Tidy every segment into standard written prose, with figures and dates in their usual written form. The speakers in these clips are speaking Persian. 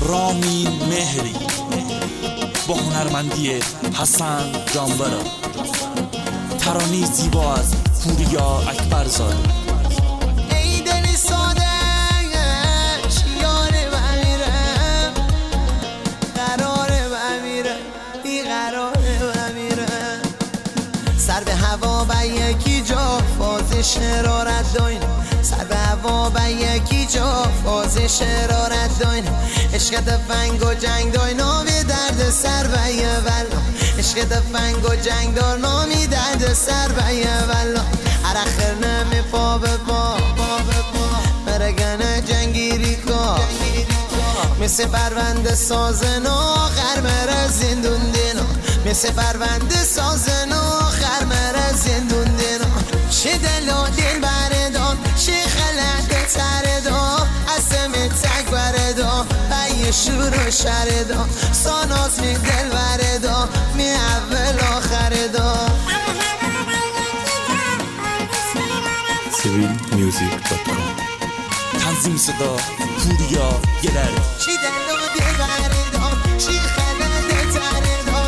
رامین مهری با هنرمندی حسن جانبرا، ترانه زیبا از پوریا اکبرزاده. ای دل سادهش یاره بمیرم، قراره بمیرم، بیقراره بمیرم. سر به هوا به یکی جا فاز شرارت داین، سر به هوا به یکی جا فاز شرارت داین. عشق تفنگ و جنگ دای نامی درد سر به یه بلا، عشق تفنگ و جنگ دار نامی درد سر به یه بلا. هر اخر نمی پا به پا مرگن جنگیری کا، مثل پرونده سازن آخر مره زندون دینا، مثل پرونده سازن آخر مره زندون دینا. چه دل و دل بردان، چه خلق تردان، اسم تک بردان، بی شور و شردان، ساناس می دل بردان، می اول آخردان. civilmusic.com. تنظیم صدا پوریا گلر. چی دل و دل بردان، چی خلق تردان.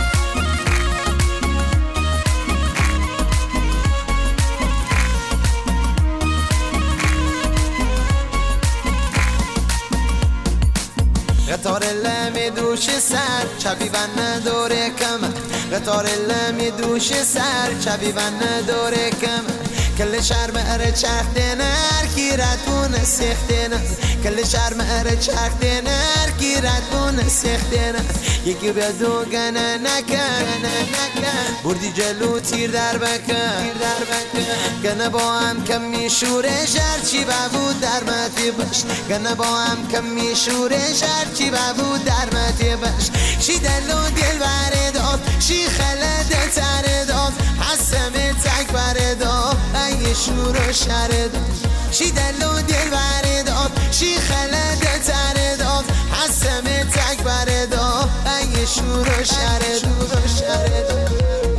قطار لمی دوش سر چبی و نداره کمر، قطار لمی دوش سر چبی و نداره کمر. کل شهر مهر چرخ دنر گیرد بونه سخت دنر، کل شهر مهر چرخ دنر گیرد بونه سخت دنر. یکی به دو گنه نکن بردی جلو تیر در بکن، گنه با هم کم میشوره شرچی ببود در متی بش، گنه با هم کم میشوره شرچی ببود در متی بش. شی دل و دل برداد، شی خلده ترداد، حسم تک برداد، ای شور و شرداد. شی دل و دل برداد، شی خلده ترداد، حسم تک برداد، ای شور و شرداد.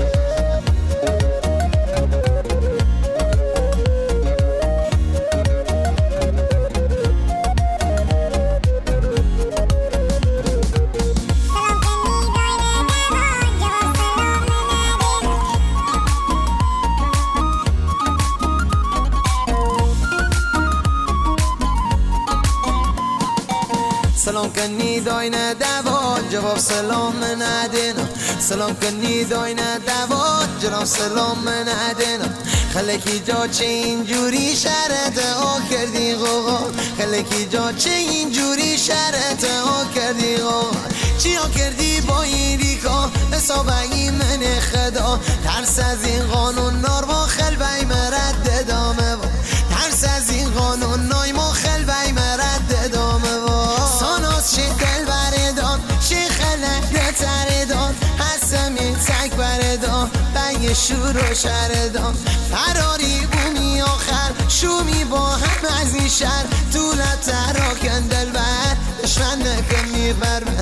سلام کنی دای ندوا جواب سلام ندینا، سلام کنی دای ندوا جواب سلام ندینا. خلکی جا چه اینجوری شرط ها کردی غوغا، خلکی جا چه اینجوری شرط ها کردی غوغا. چی ها کردی با این ریکا حسابی من خدا، ترس از این قانون نار با خلبی مرد دامه با، ترس از این قانون نای ما خلبی مرد دامه با. ساناس چه دل بردان، چه خلق تردان، حسمی تک بردان، بی شور و شردان. فراری بومی آخر شومی با هم از این شهر، طولت تراکن دل بر دشمن نکن میبر